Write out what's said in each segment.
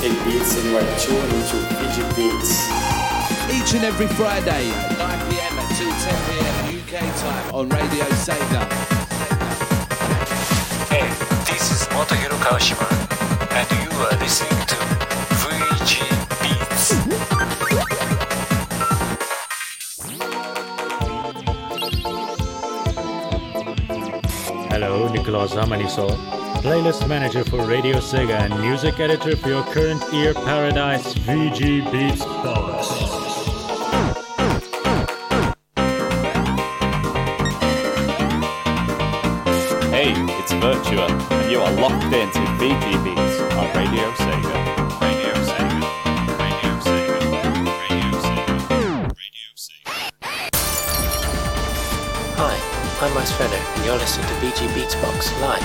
DJ Beats and you are tuned into DJ Beats. Each and every Friday, 9 PM until 10 PM UK time on Radio Sega. Hey, this is Motohiro Kawashima, and you are listening to VG Beats. Hello, Nicolas Amaniso, playlist manager for Radio Sega and music editor for your current ear paradise VG Beats box. Hey, it's Virtua, and you are locked into VG Beats on Radio Sega. Radio Sega. Radio Sega. Radio Sega. Radio Sega. Hi, I'm Max Fenner, and you're listening to VG Beats Box live.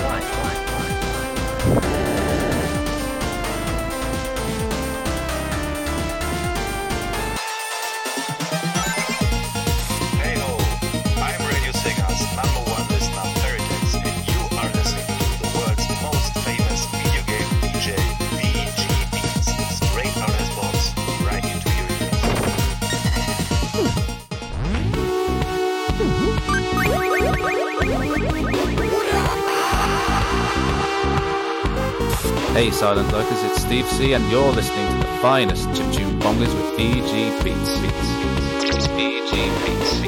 Hey Silent Lurkers, it's Steve C and you're listening to the finest chiptune bongers with VG Beats. VG Beats.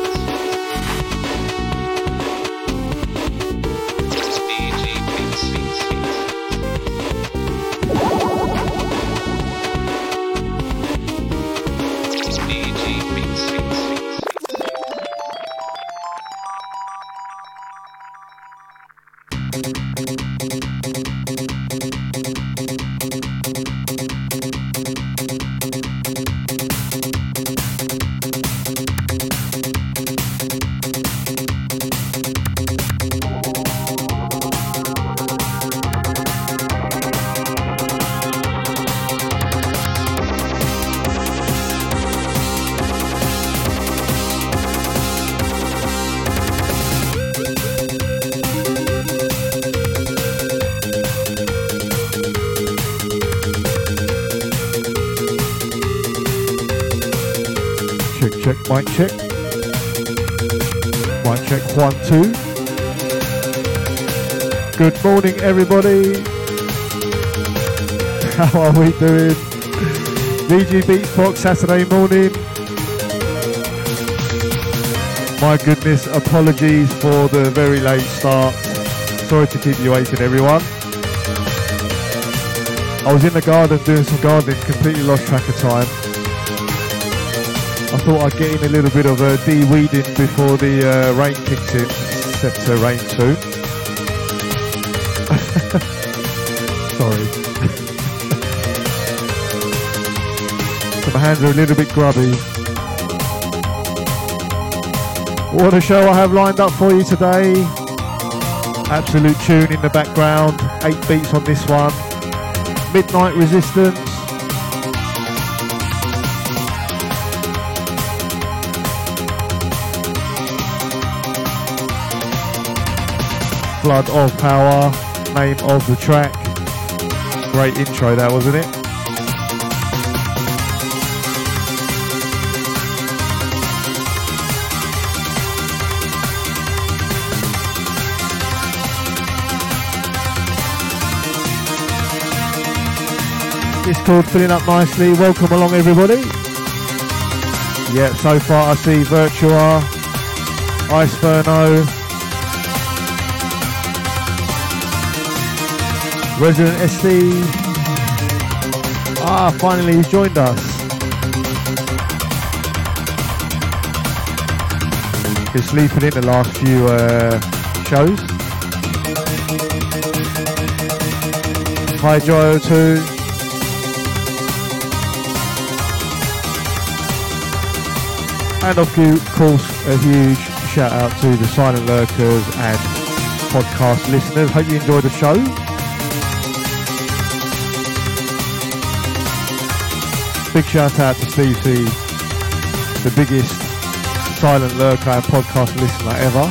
Mic check. Mic check 1, 2. Good morning, everybody. How are we doing? VG Beats Box Saturday morning. My goodness, apologies for the very late start. Sorry to keep you waiting, everyone. I was in the garden doing some gardening, completely lost track of time. I thought I'd get in a little bit of de-weeding before the rain kicks in. It's set to rain soon. Sorry. So my hands are a little bit grubby. What a show I have lined up for you today. Absolute tune in the background. 8 beats on this one. Midnight Resistance. Blood of Power, name of the track. Great intro that, wasn't it? Discord filling up nicely. Welcome along, everybody. Yeah, so far I see Virtua, Iceferno, Resident SD. Finally he's joined us. Been sleeping in the last few shows. Hi Joyo too. And of course a huge shout out to the Silent Lurkers and podcast listeners. Hope you enjoyed the show. Big shout out to Steve C, the biggest Silent Lurker and podcast listener ever.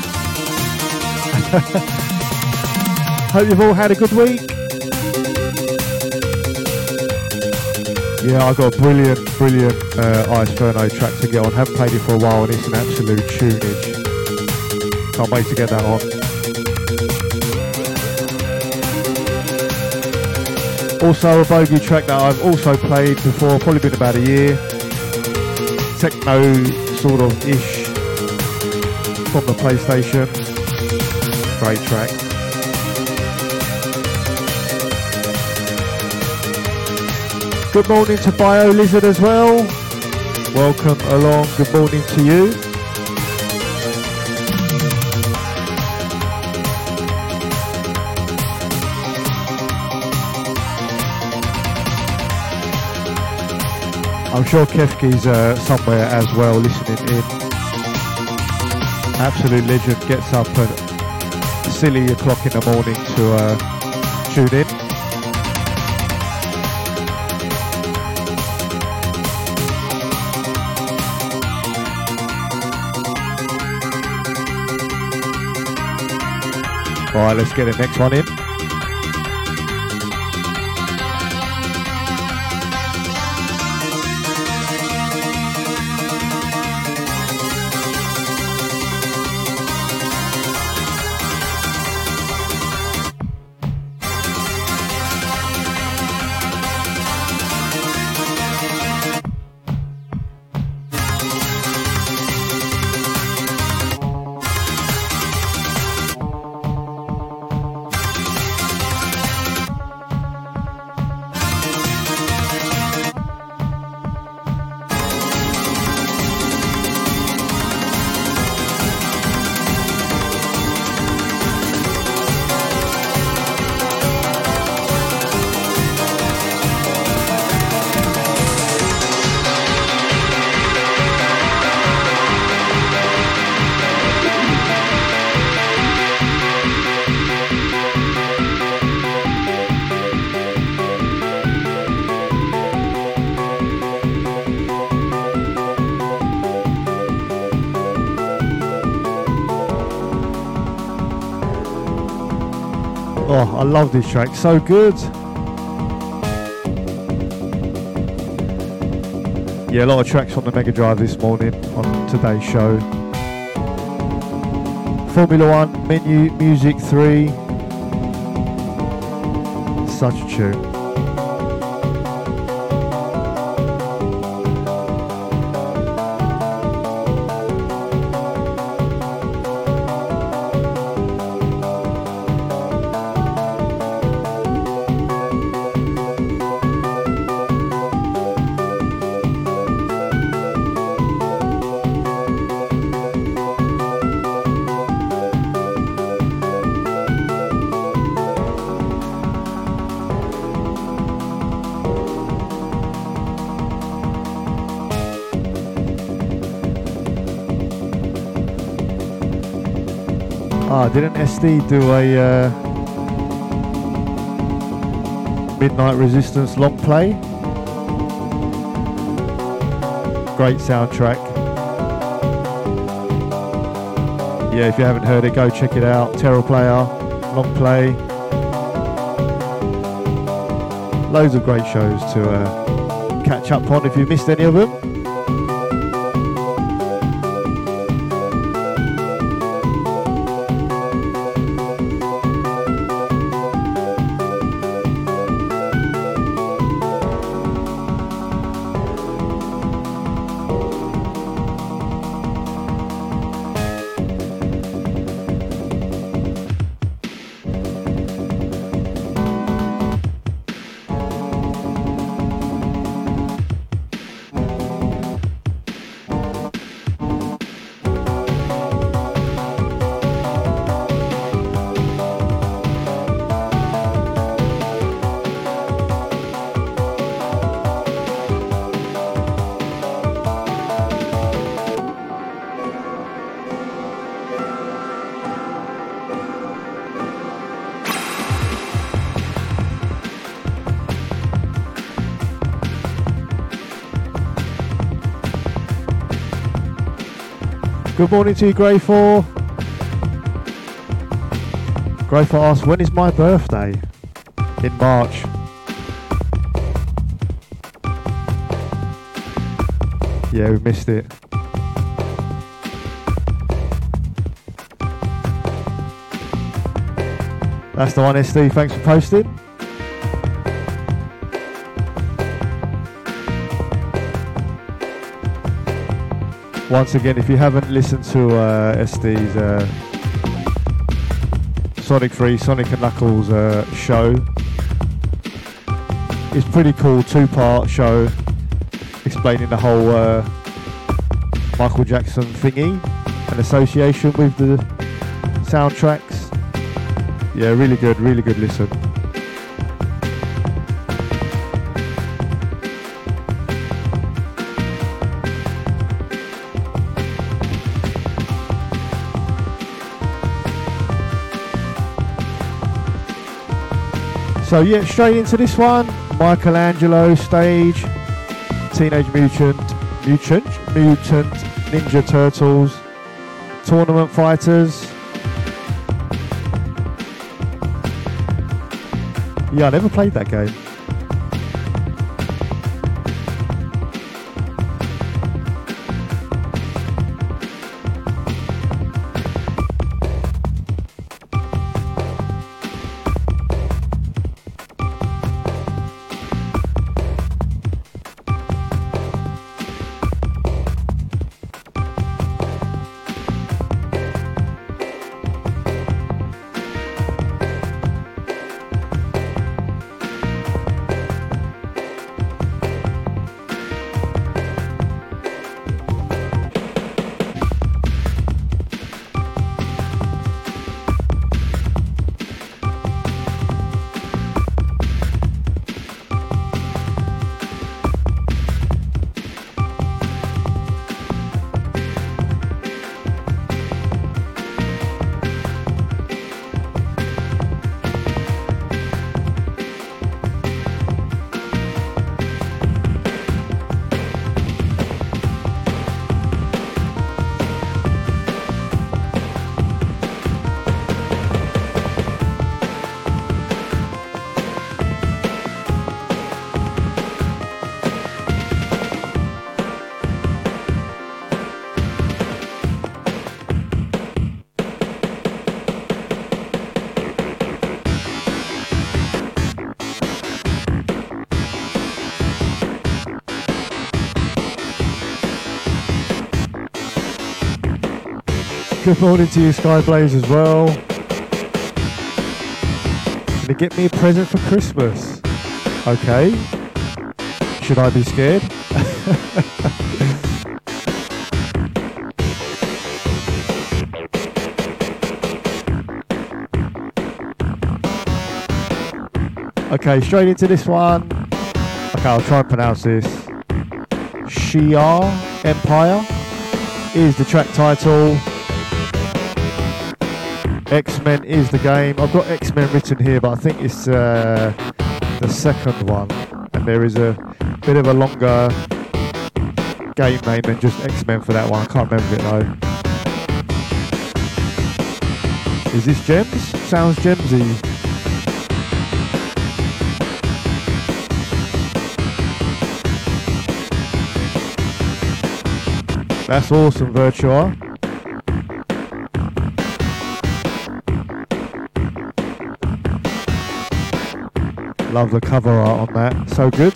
Hope you've all had a good week. Yeah, I got a brilliant Ice Ferno track to get on. Haven't played it for a while and it's an absolute tunage. Can't wait to get that on. Also a bogey track that I've also played before, probably been about a year. Techno sort of ish from the PlayStation. Great track. Good morning to Bio Lizard as well. Welcome along, good morning to you. I'm sure Kefki's somewhere as well listening in. Absolute legend, gets up at silly o'clock in the morning to tune in. Alright, let's get the next one in. Oh, I love this track, so good. Yeah, a lot of tracks on the Mega Drive this morning on today's show. Formula 1, Menu, Music 3. Such a tune. Didn't SD do a Midnight Resistance long play? Great soundtrack. Yeah, if you haven't heard it, go check it out. Terror Player, long play. Loads of great shows to catch up on if you missed any of them. Good morning to you, Grey4. Grey4 asks, when is my birthday? In March. Yeah, we missed it. That's the one, SD. Thanks for posting. Once again, if you haven't listened to SD's Sonic 3, Sonic and Knuckles show, it's pretty cool, 2-part show explaining the whole Michael Jackson thingy and association with the soundtracks. Yeah, really good listen. So yeah, straight into this one. Michelangelo stage, Teenage Mutant Ninja Turtles, Tournament Fighters. Yeah, I never played that game. Good morning to you, Skyblaze, as well. Gonna get me a present for Christmas. Okay. Should I be scared? Okay, straight into this one. Okay, I'll try and pronounce this. Shi'ar Empire is the track title. X-Men is the game. I've got X-Men written here, but I think it's the second one. And there is a bit of a longer game name than just X-Men for that one. I can't remember it though. Is this Gems? Sounds Gemsy. That's awesome, Virtua. Love the cover art on that, so good.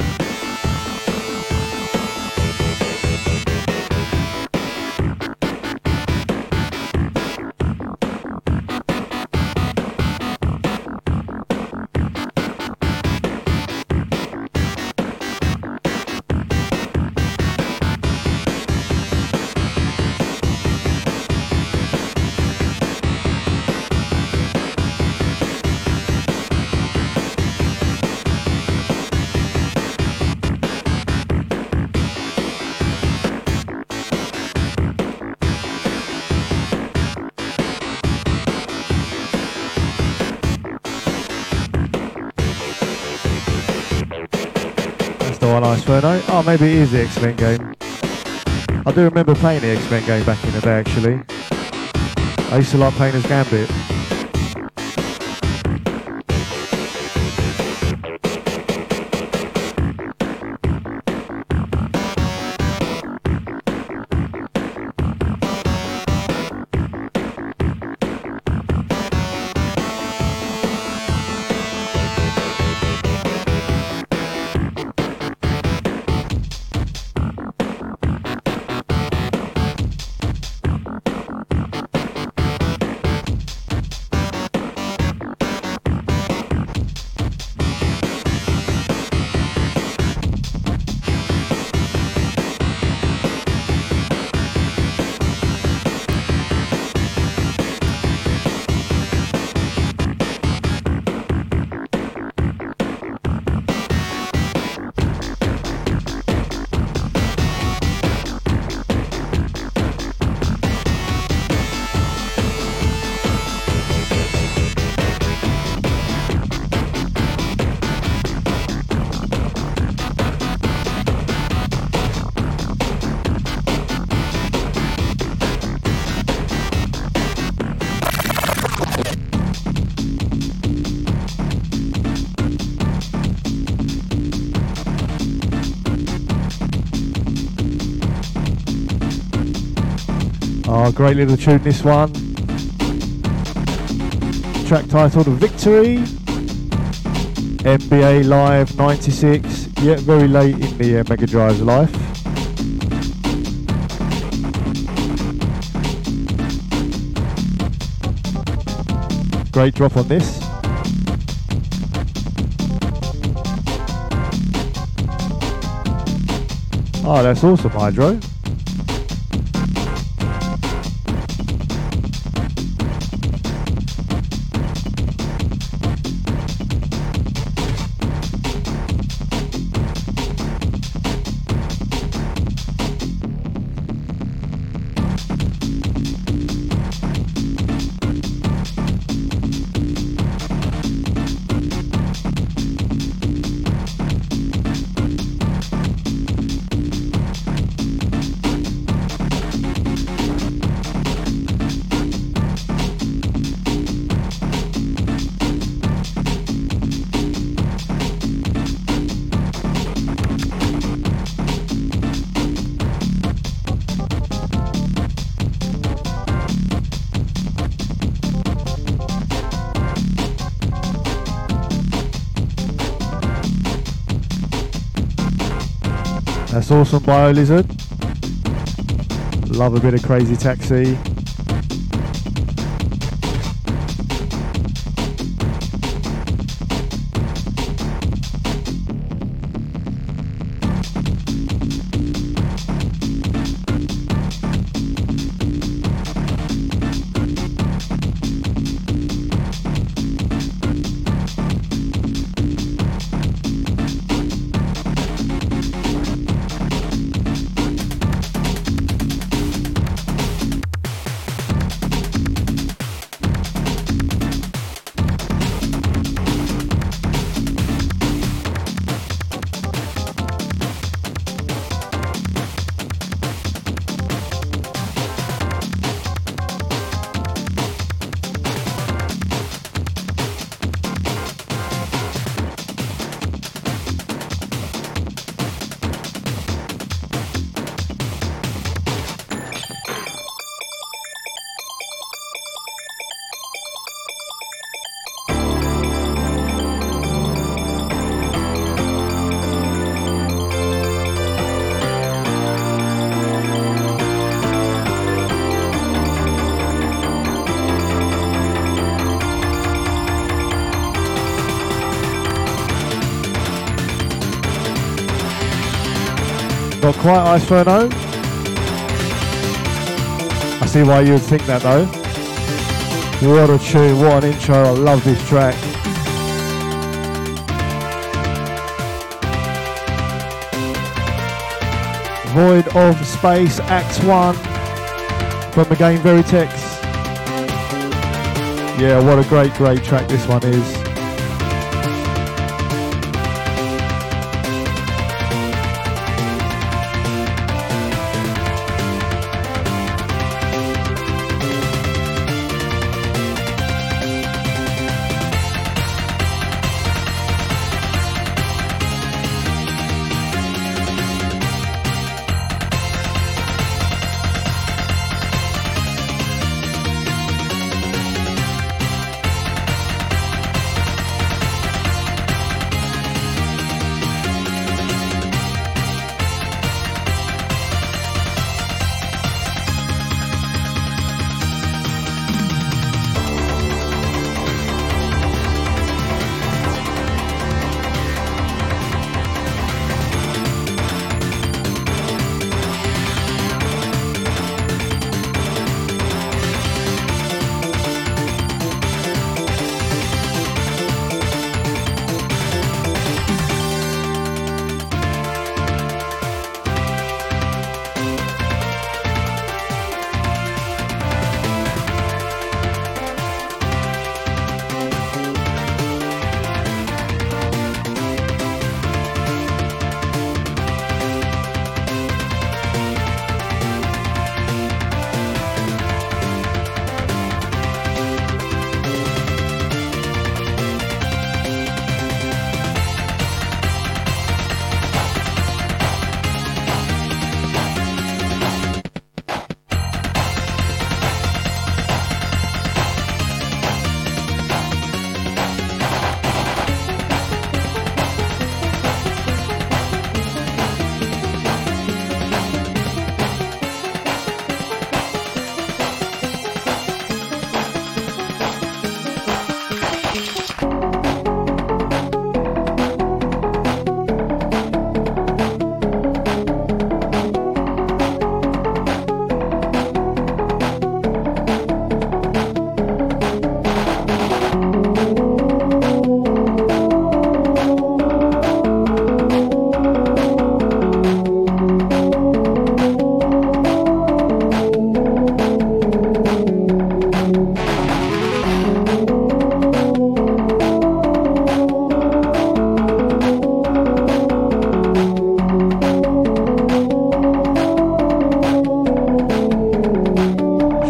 Inferno. Oh, maybe it is the X-Men game. I do remember playing the X-Men game back in the day, actually. I used to like playing as Gambit. Oh, great little tune, this one. Track titled Victory. NBA Live 96. Yet very late in the Mega Drive's life. Great drop on this. Oh, that's awesome, Hydro. That's awesome, BioLizard. Love a bit of Crazy Taxi. Not quite Ice Ferno. I see why you would think that though. What a tune, what an intro, I love this track. Void of Space, Act 1 from the game Veritex. Yeah, what a great track this one is.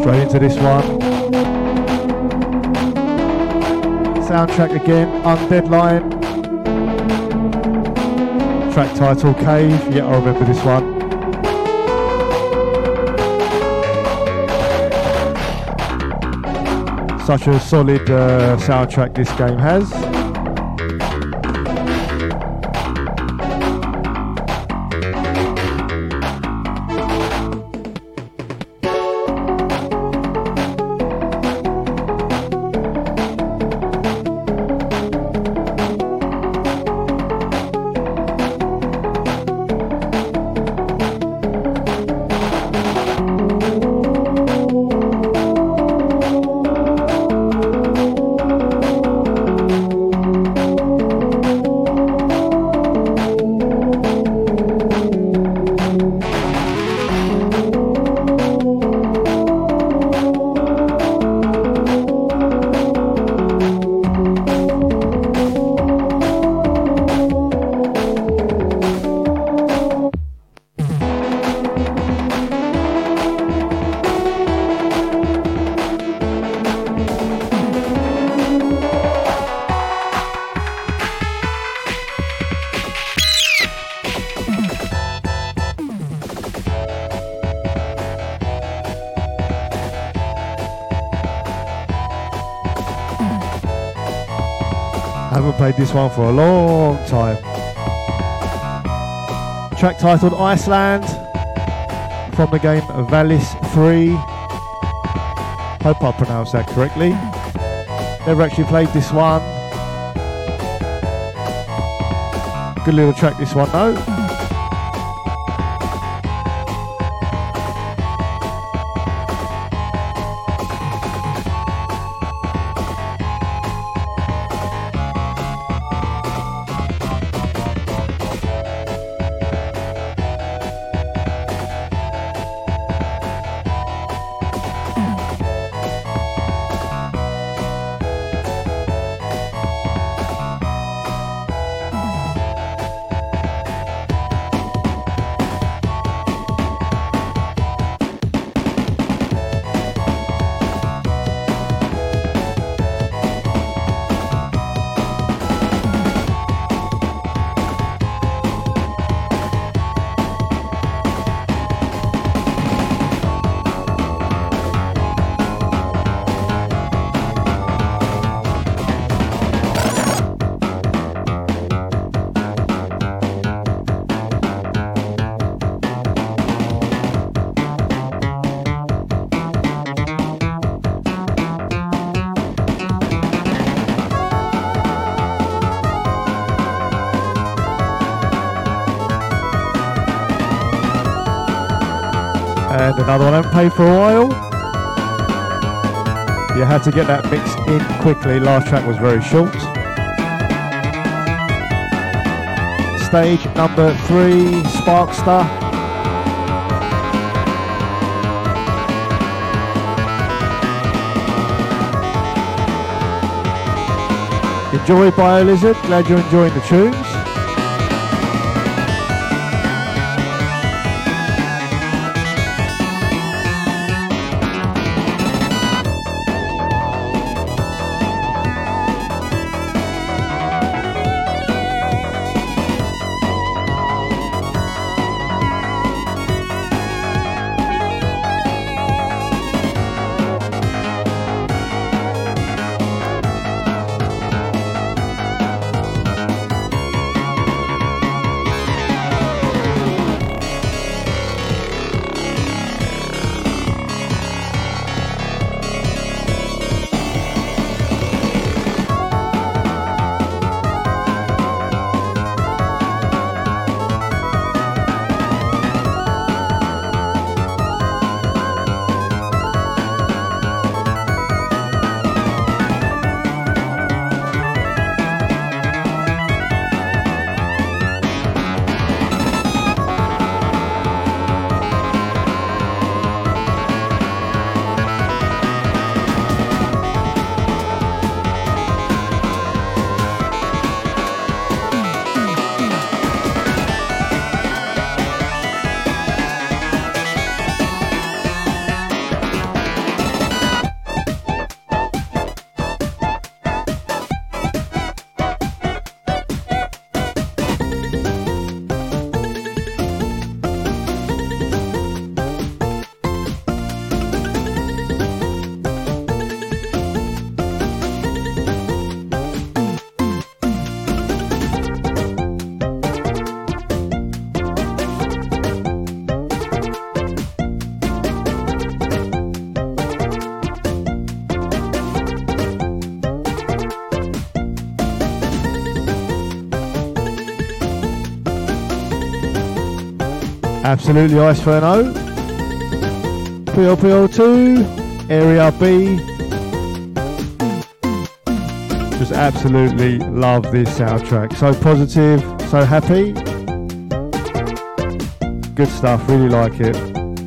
Straight into this one. Soundtrack again, Undeadline. Track title Cave, yeah, I remember this one. Such a solid soundtrack this game has. Haven't played this one for a long time. Track titled Iceland from the game Valis 3. Hope I pronounced that correctly. Never actually played this one. Good little track this one though. And another one I haven't played for a while. You had to get that mix in quickly. Last track was very short. Stage number 3, Sparkster. Enjoy BioLizard, glad you're enjoying the tunes. Absolutely Iceferno. PLPL2, Area B. Just absolutely love this soundtrack. So positive, so happy. Good stuff, really like it.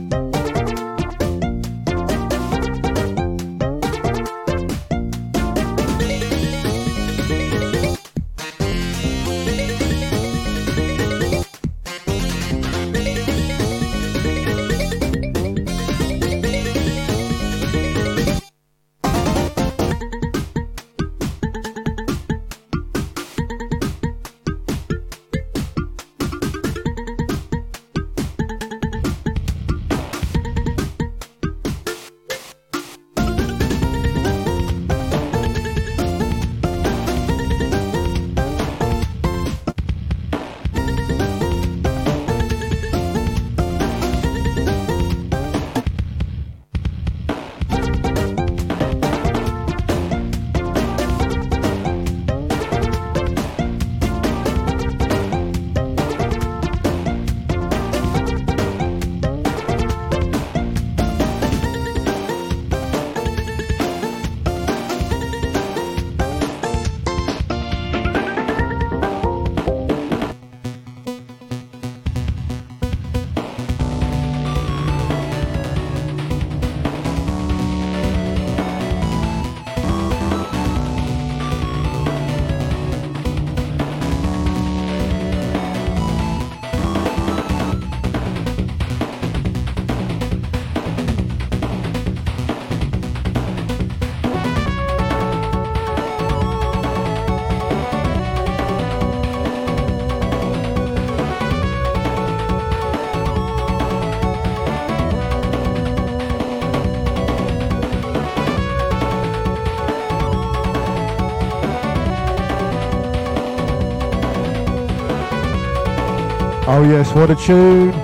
Oh yes, what a tune.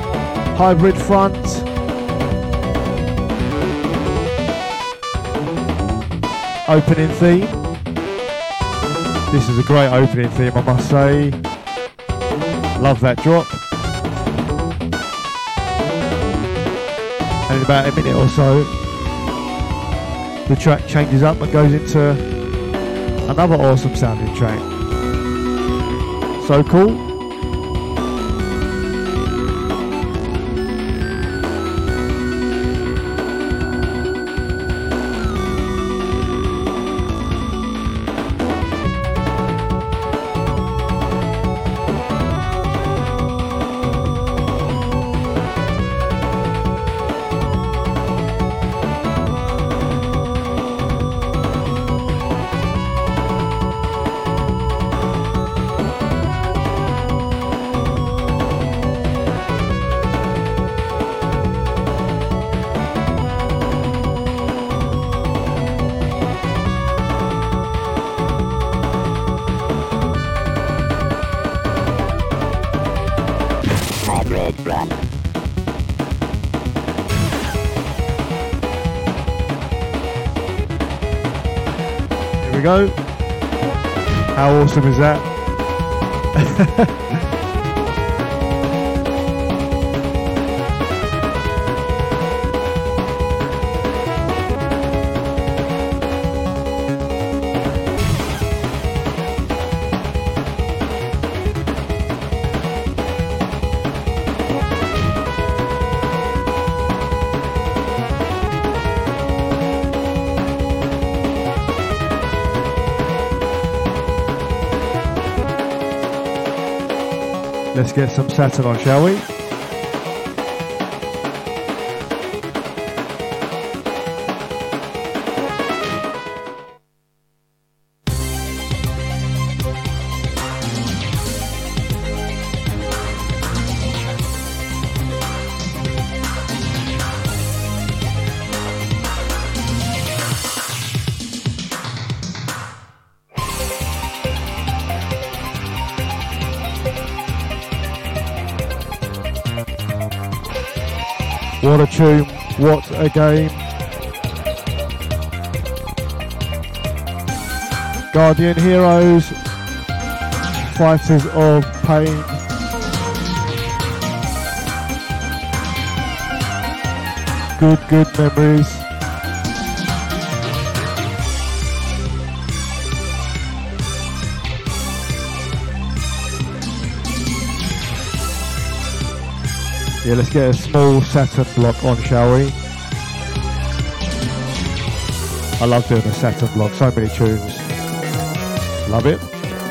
Hybrid front. Opening theme. This is a great opening theme, I must say. Love that drop. And in about a minute or so, the track changes up and goes into another awesome sounding track. So cool. We go. How awesome is that? Let's get some Saturn on, shall we? What a tune, what a game. Guardian Heroes, Fighters of Pain. good memories. Yeah, let's get a small Saturn block on, shall we? I love doing a Saturn block, so many tunes. Love it.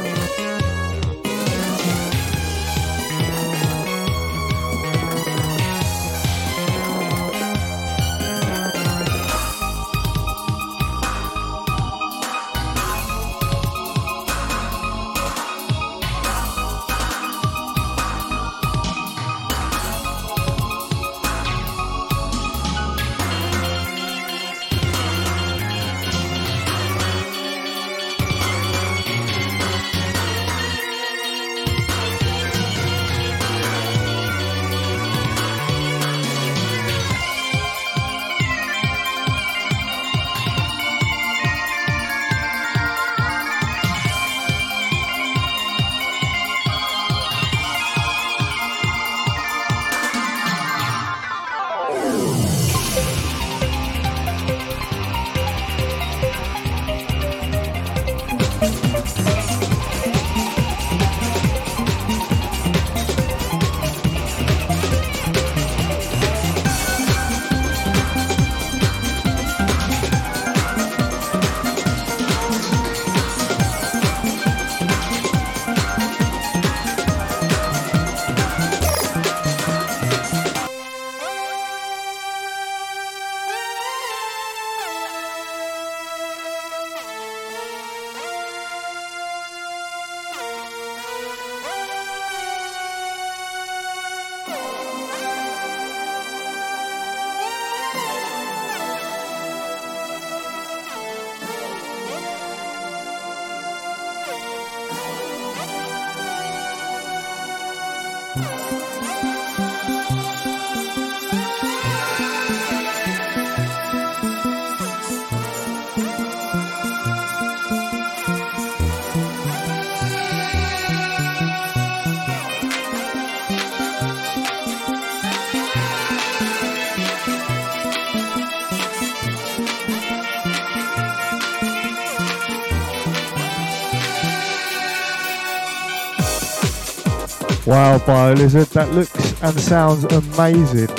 Wow, BioLizard, that looks and sounds amazing.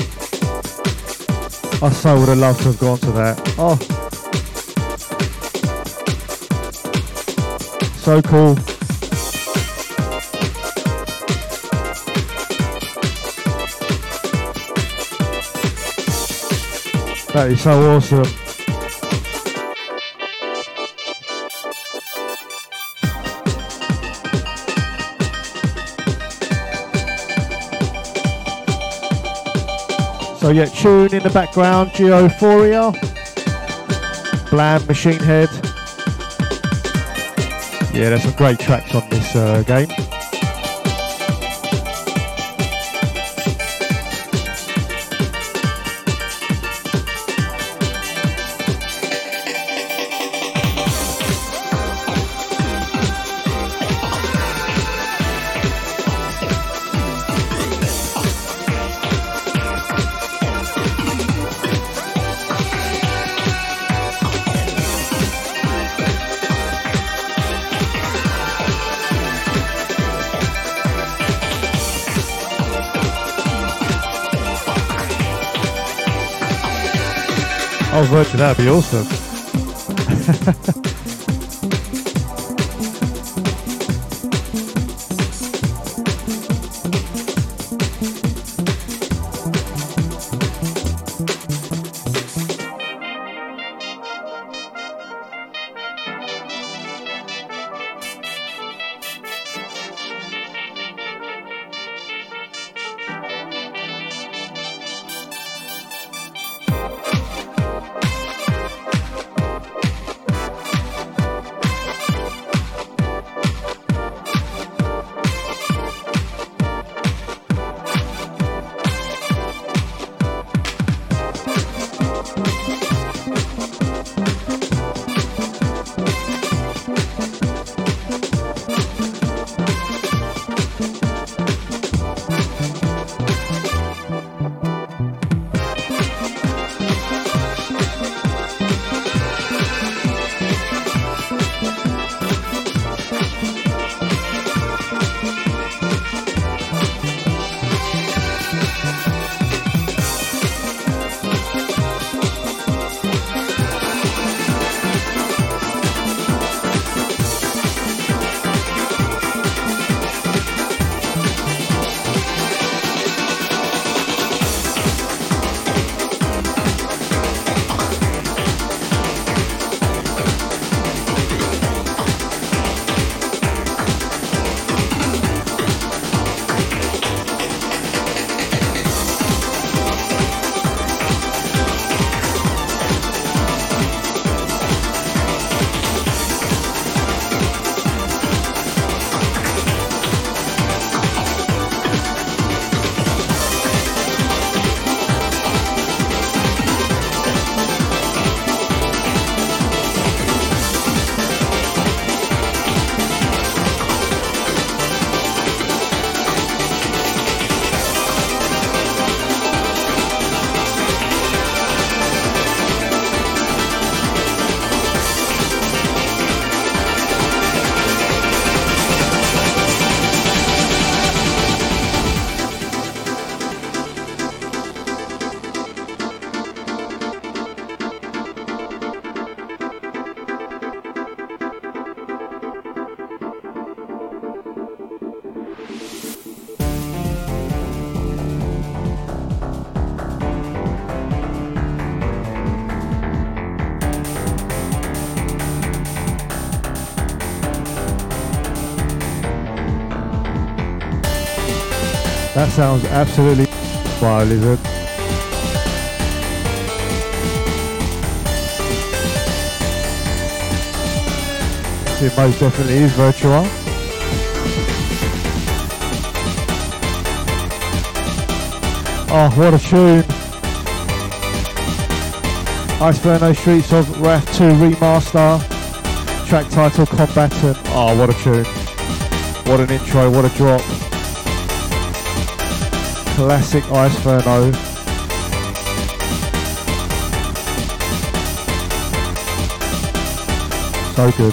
I so would have loved to have gone to that. Oh, so cool. That is so awesome. So yeah, tune in the background, Geophoria, Bland, Machine Head. Yeah, there's some great tracks on this game. Oh, Virgin, that'd be awesome. That sounds absolutely fire, Lizard. It most definitely is Virtua. Oh, what a tune! Iceferno Streets of Wrath 2 Remaster. Track title Combatant. Oh, what a tune. What an intro, what a drop. Classic Iceferno. So good.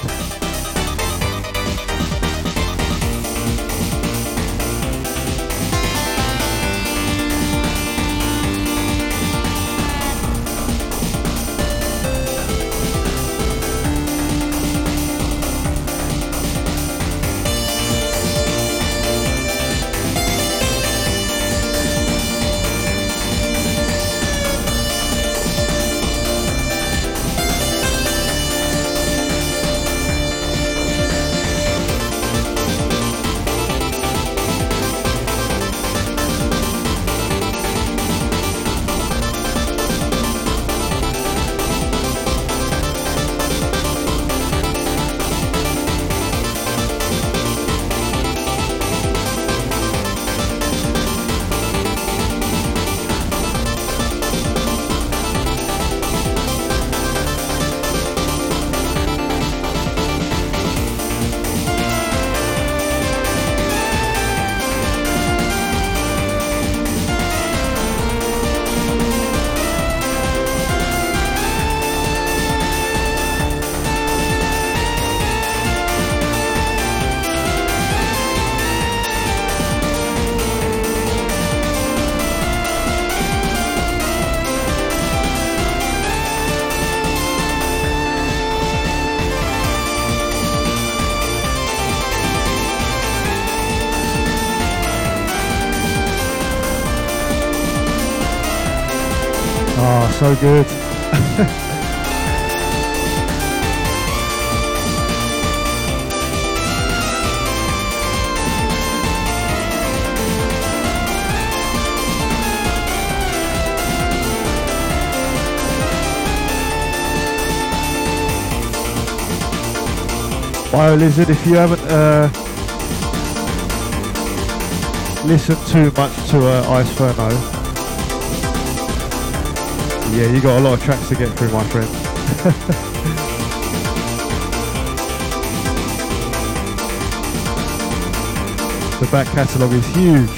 Oh, so good. BioLizard, if you haven't listened too much to Iceferno, yeah, you got a lot of tracks to get through, my friend. The back catalogue is huge.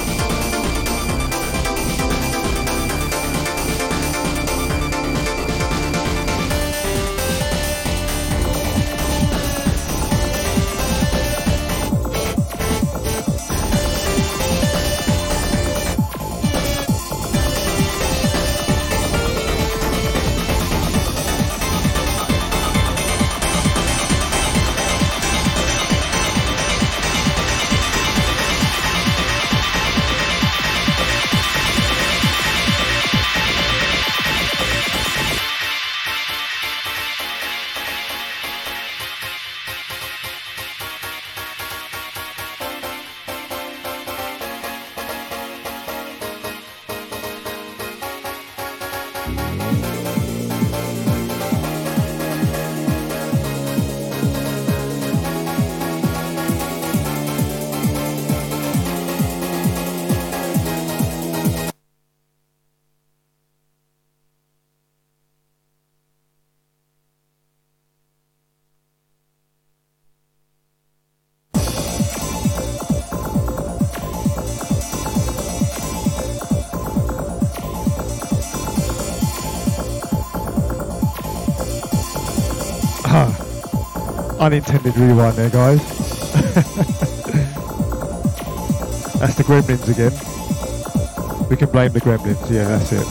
Unintended rewind there, guys. That's the Gremlins again. We can blame the Gremlins, yeah, that's it.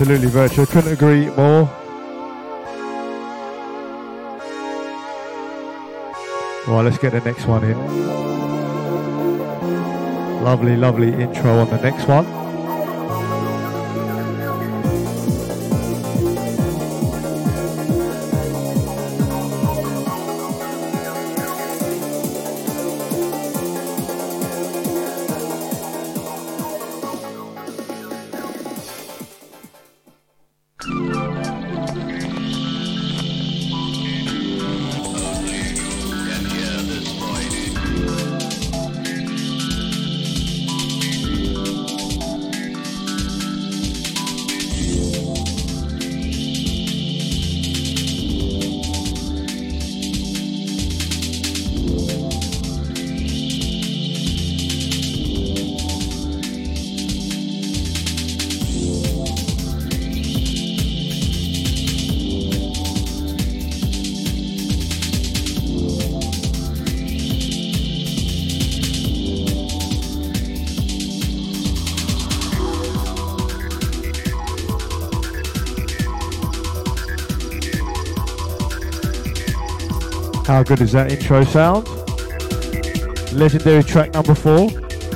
Absolutely, Virtual. Couldn't agree more. Right, let's get the next one in. Lovely, lovely intro on the next one. How good is that intro sound? Legendary track number 4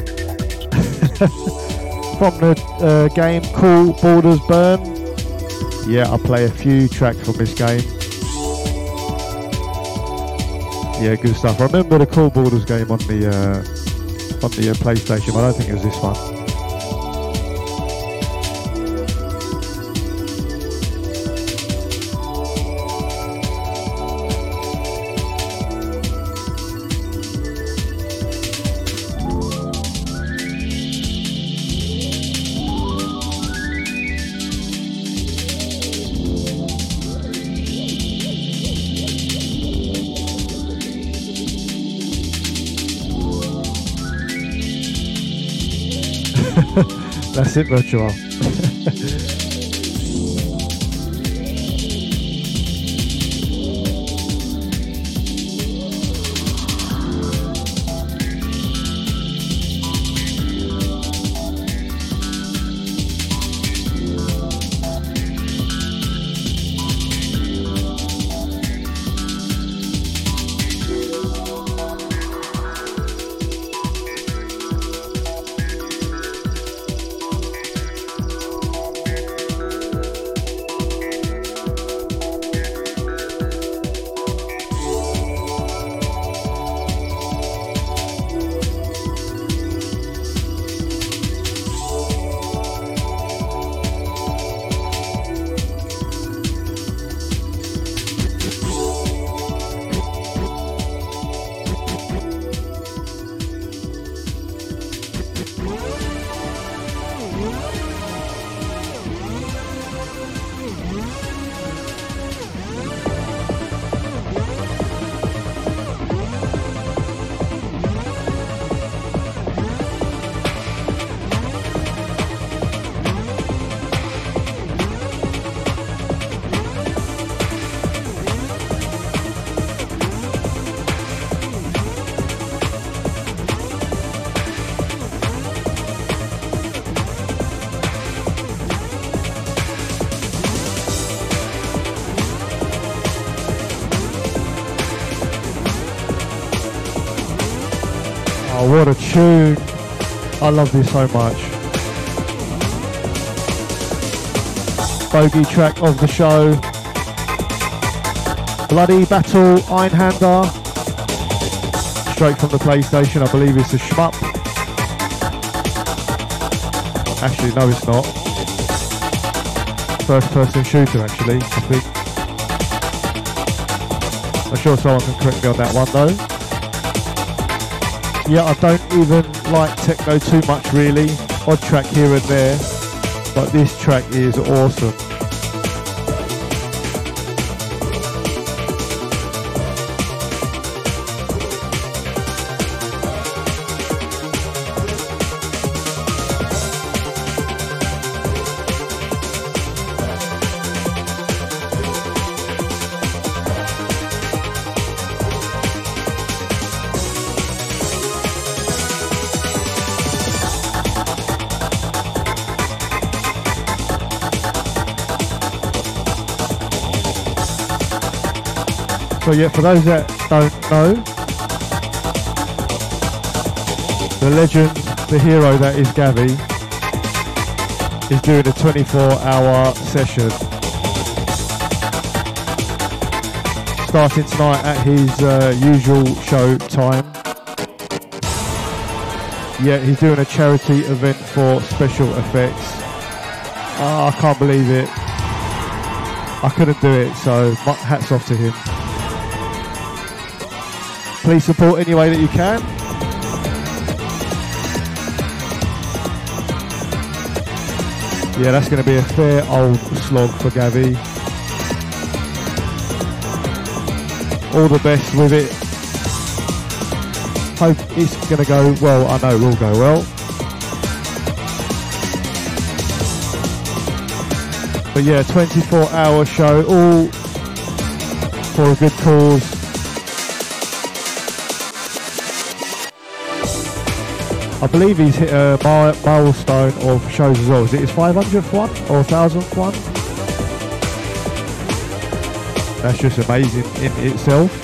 from the game Cool Borders Burn. Yeah, I play a few tracks from this game. Yeah, good stuff. I remember the Cool Borders game on the PlayStation, but I don't think it was this one. That's it, Virtual. Oh, what a tune. I love this so much. Bogey track of the show. Bloody Battle Einhander. Straight from the PlayStation, I believe it's a shmup. Actually, no it's not. First person shooter actually, I think. I'm sure someone can correct me on that one though. Yeah, I don't even like techno too much really. Odd track here and there, but this track is awesome. So yeah, for those that don't know, the legend, the hero that is Gavi, is doing a 24-hour session. Starting tonight at his usual show time. Yeah, he's doing a charity event for Special Effects. I can't believe it. I couldn't do it, so hats off to him. Please support any way that you can. Yeah, that's going to be a fair old slog for Gavi. All the best with it. Hope it's going to go well. I know it will go well. But yeah, 24-hour show, all for a good cause. I believe he's hit a milestone of shows as well. Is it his 500th one or 1000th one? That's just amazing in itself.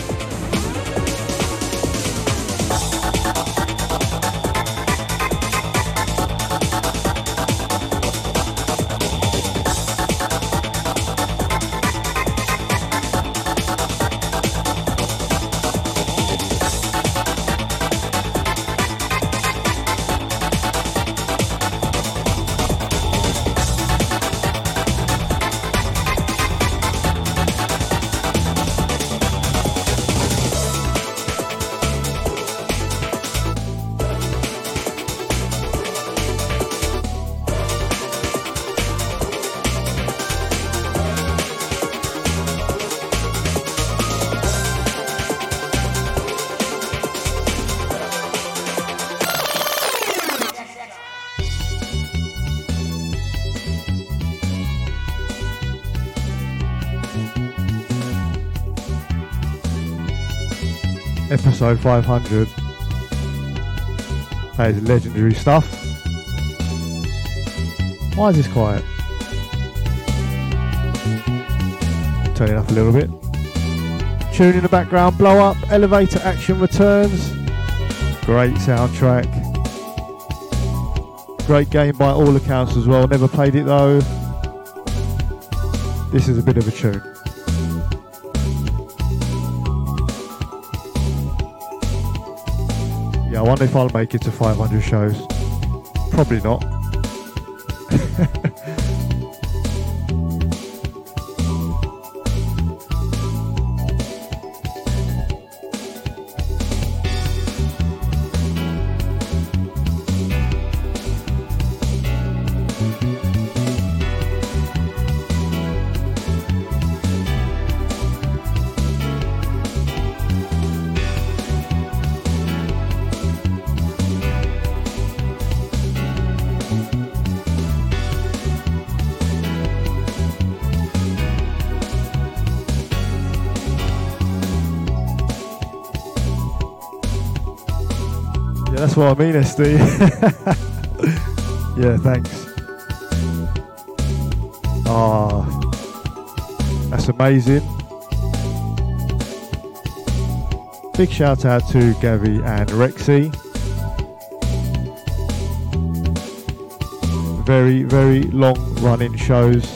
Episode 500. That is legendary stuff. Why is this quiet? Turn it up a little bit. Tune in the background, blow up, elevator action returns. Great soundtrack. Great game by all accounts as well. Never played it though. This is a bit of a tune. Yeah, I wonder if I'll make it to 500 shows. Probably not. That's what I mean, SD. Yeah, thanks. Ah, that's amazing. Big shout out to Gavi and Rexy. Very, very long running shows.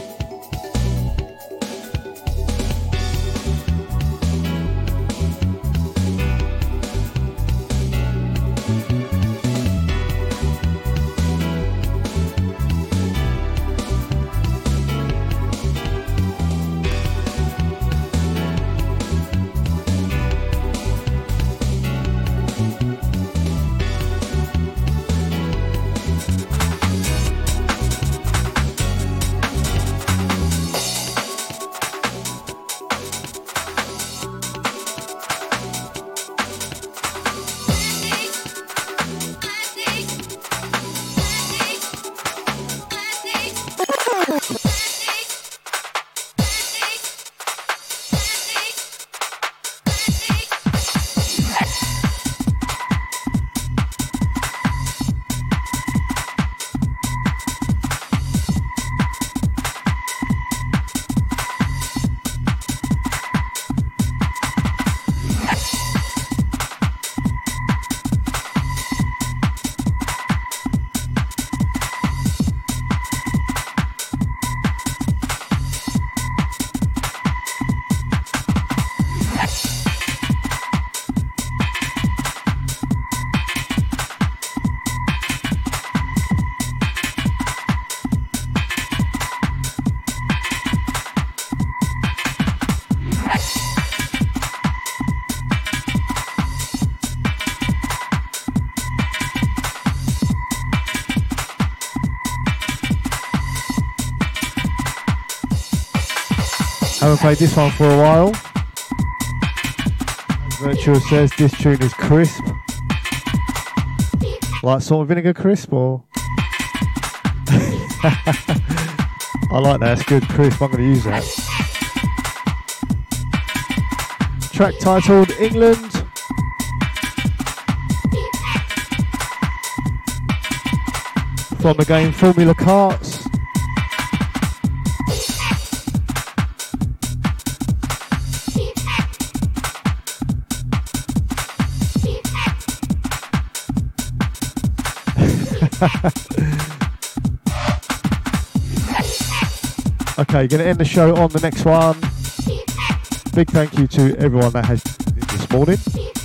Haven't played this one for a while. Virtual says this tune is crisp. Like salt and vinegar crisp, or? I like that, it's good, crisp, I'm going to use that. Track titled England. From the game Formula Karts. Okay, going to end the show on the next one. Big thank you to everyone that has this morning.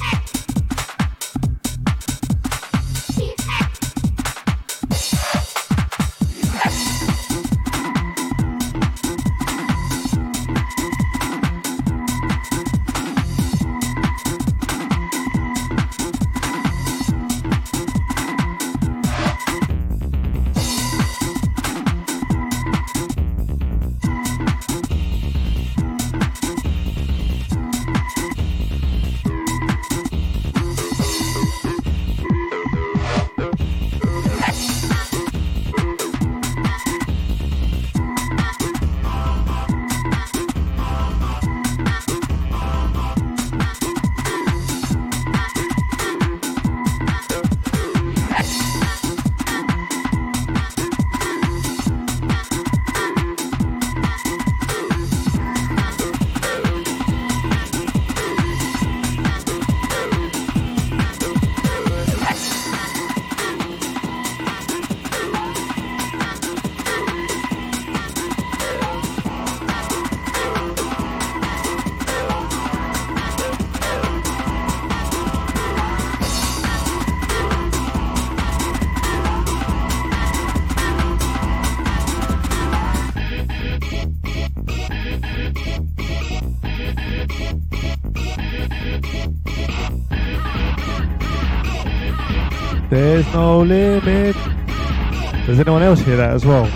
There's no limit. Does anyone else hear that as well?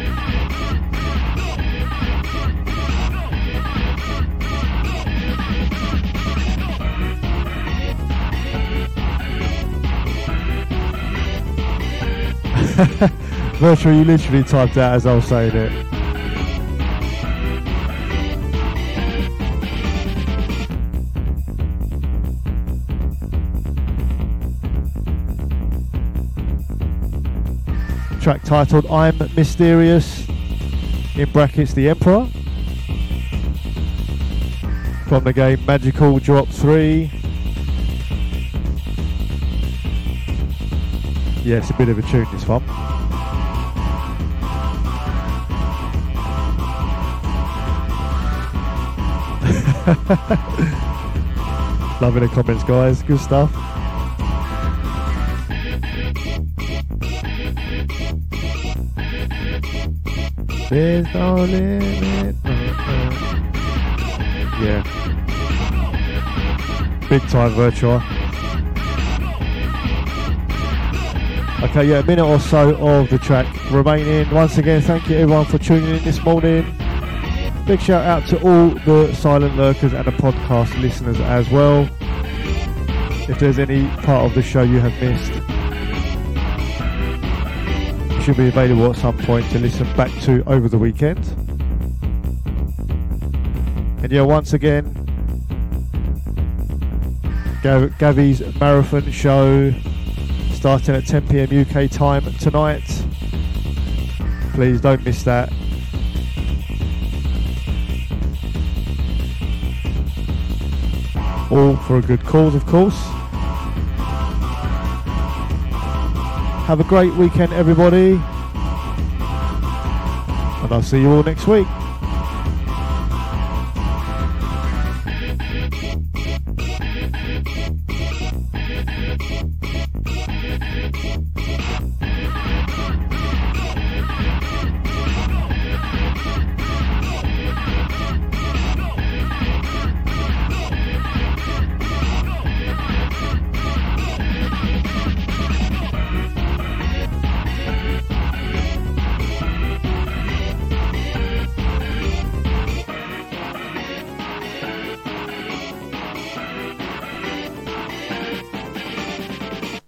Virtual, you literally typed out as I was saying it. Track titled I'm Mysterious, in brackets The Emperor, from the game Magical Drop 3. Yeah, it's a bit of a tune, this one. Loving the comments, guys. Good stuff. There's no limit. Yeah. Big time, Virtua. Okay, yeah, a minute or so of the track remaining. Once again, thank you everyone for tuning in this morning. Big shout out to all the silent lurkers and the podcast listeners as well. If there's any part of the show you have missed, it should be available at some point to listen back to over the weekend. And yeah, once again, Gavy's marathon show starting at 10 PM UK time tonight. Please don't miss that. All for a good cause, of course. Have a great weekend, everybody. And I'll see you all next week.